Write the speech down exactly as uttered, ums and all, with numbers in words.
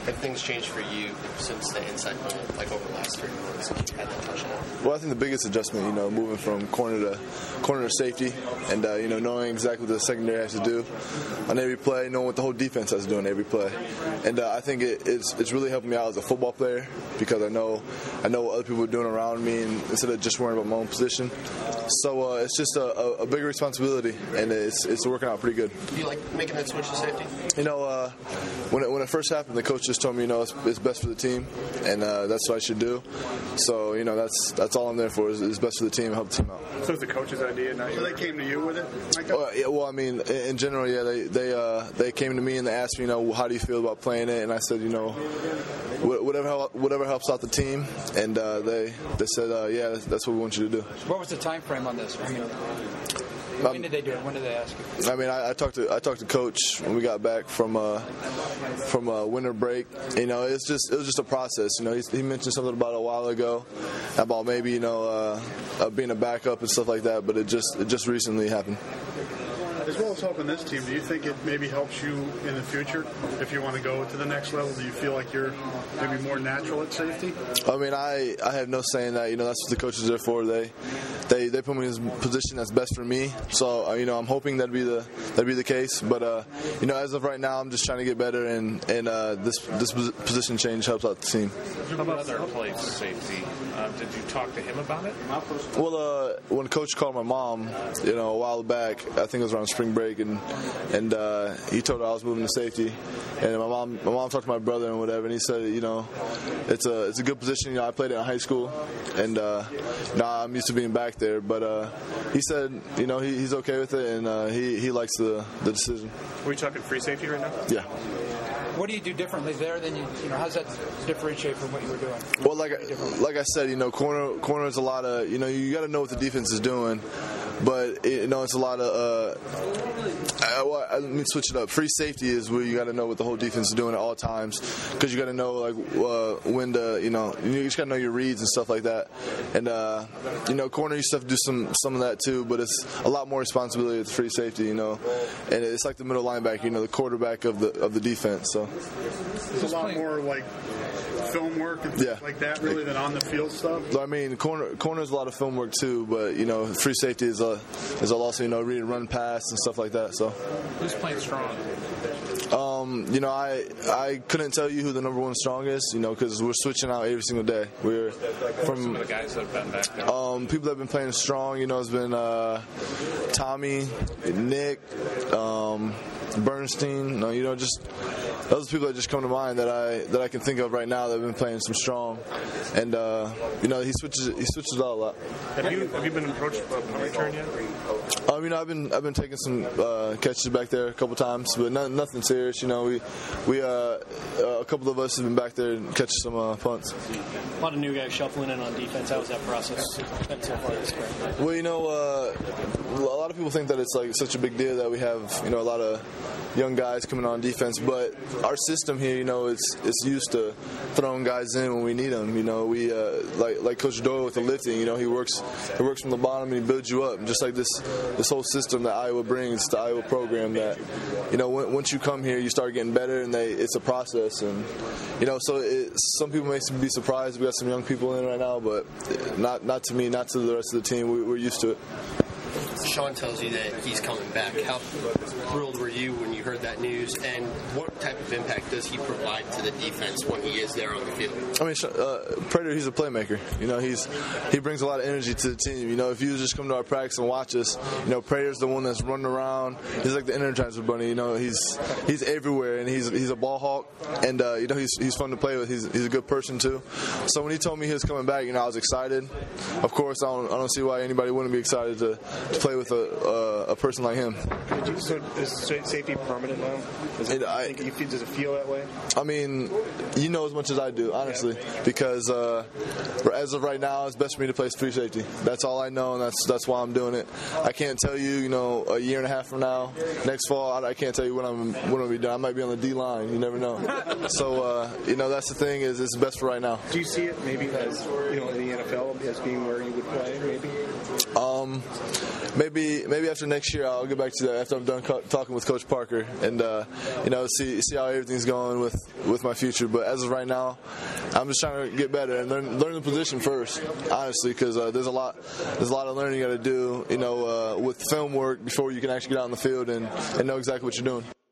Have things changed for you since the inside moment, like over the last three months since you had that touchdown? Well, I think the biggest adjustment, you know, moving from corner to corner to safety, and uh, you know, knowing exactly what the secondary has to do on every play, knowing what the whole defense has to do on every play, and uh, I think it, it's it's really helping me out as a football player because I know I know what other people are doing around me, and instead of just worrying about my own position. So uh, it's just a, a, a bigger responsibility, and it's it's working out pretty good. Do you like making that switch to safety? You know, uh, when it when it first happened, the coach just told me, you know, it's, it's best for the team, and uh, that's what I should do. So, you know, that's that's all I'm there for is, is best for the team and help the team out. So it's the coach's idea, not yours? So they came to you with it? Like well, yeah, well, I mean, in, in general, yeah, they they uh, they came to me and they asked me, you know, how do you feel about playing it? And I said, you know, whatever whatever helps out the team. And uh, they they said, uh, yeah, that's, that's what we want you to do. What was the time frame on this? I mean, when did they do it? When did they ask you? I mean, I, I talked to I talked to Coach when we got back from uh, from uh, winter break. You know, it's just it was just a process. You know, he, he mentioned something about it a while ago about maybe you know uh, uh, being a backup and stuff like that. But it just it just recently happened. As well as helping this team, do you think it maybe helps you in the future if you want to go to the next level? Do you feel like you're maybe more natural at safety? I mean, I, I have no saying that. You know, that's what the coaches are there for. They they they put me in a position that's best for me. So uh, you know, I'm hoping that'd be the that'd be the case. But uh, you know, as of right now, I'm just trying to get better, and and uh, this this position change helps out the team. How about other place safety? Uh, did you talk to him about it? Well, uh, when Coach called my mom, you know, a while back, I think it was around spring break, and and uh, he told her I was moving to safety, and my mom my mom talked to my brother and whatever, and he said, you know, it's a it's a good position. You know, I played it in high school, and uh, now I'm used to being back there. But uh, he said, you know, he, he's okay with it, and uh, he he likes the the decision. Are we talking free safety right now? Yeah. What do you do differently there than you, you know, how's that differentiate from what you were doing? Well, like like I said, you know, corner corner is a lot of, you know, you got to know what the defense is doing, but you know, it's a lot of. Uh, I, well, let me switch it up. Free safety is where you got to know what the whole defense is doing at all times, because you got to know like uh, when to, you know, you just got to know your reads and stuff like that. And uh, you know, corner you still have to do some some of that too, but it's a lot more responsibility with free safety, you know, and it's like the middle linebacker, you know, the quarterback of the of the defense. So. There's a lot more like film work and things yeah. like that, really, than on the field stuff. So, I mean, corner corner is a lot of film work too, but you know, free safety is a is also you know read and run pass and stuff like that. So, who's playing strong? Um, you know, I I couldn't tell you who the number one strong is, you know, because we're switching out every single day. We're from some of the guys that have been back there. Um, people that have been playing strong, you know, has been uh, Tommy, Nick, um, Bernstein. No, you know, just those are people that just come to mind that I that I can think of right now that have been playing some strong, and uh, you know, he switches he switches out a lot. Have you have you been approached about punt return yet? Um, you know, I've been I've been taking some uh, catches back there a couple times, but not, nothing serious. You know, we we uh, uh, a couple of us have been back there catching some uh, punts. A lot of new guys shuffling in on defense. How was that process been so far this spring? Well, you know, uh, a lot of people think that it's like such a big deal that we have, you know, a lot of young guys coming on defense, but our system here, you know, it's it's used to throwing guys in when we need them. You know, we uh, like like Coach Doyle with the lifting. You know, he works he works from the bottom and he builds you up. And just like this this whole system that Iowa brings, the Iowa program, that you know, when, once you come here, you start getting better, and they it's a process. And you know, so it, some people may be surprised. We got some young people in right now, but not not to me, not to the rest of the team. We, we're used to it. Sean tells you that he's coming back. How thrilled were you when you heard that news, and what type of impact does he provide to the defense when he is there on the field? I mean, uh, Prater, he's a playmaker. You know, he's he brings a lot of energy to the team. You know, if you just come to our practice and watch us, you know, Prater's the one that's running around. He's like the Energizer Bunny. You know, he's he's everywhere, and he's he's a ball hawk, and uh, you know, he's he's fun to play with. He's he's a good person too. So when he told me he was coming back, you know, I was excited. Of course, I don't I don't see why anybody wouldn't be excited to, to play with a uh, a person like him. You, so is safety permanent now? Does it, I, think, does it feel that way? I mean, you know as much as I do, honestly, yeah. because uh, as of right now, it's best for me to play free safety. That's all I know, and that's that's why I'm doing it. I can't tell you, you know, a year and a half from now, next fall, I, I can't tell you when I'm when I'll be done. I might be on the D line. You never know. So, uh, you know, that's the thing is it's best for right now. Do you see it maybe as you know in the N F L as being where you would play, maybe? Um, maybe maybe after next year I'll get back to that after I'm done co- talking with Coach Parker and uh, you know see see how everything's going with, with my future. But as of right now, I'm just trying to get better and learn learn the position first, honestly, because uh, there's a lot there's a lot of learning you got to do, you know, uh, with film work before you can actually get out on the field and, and know exactly what you're doing.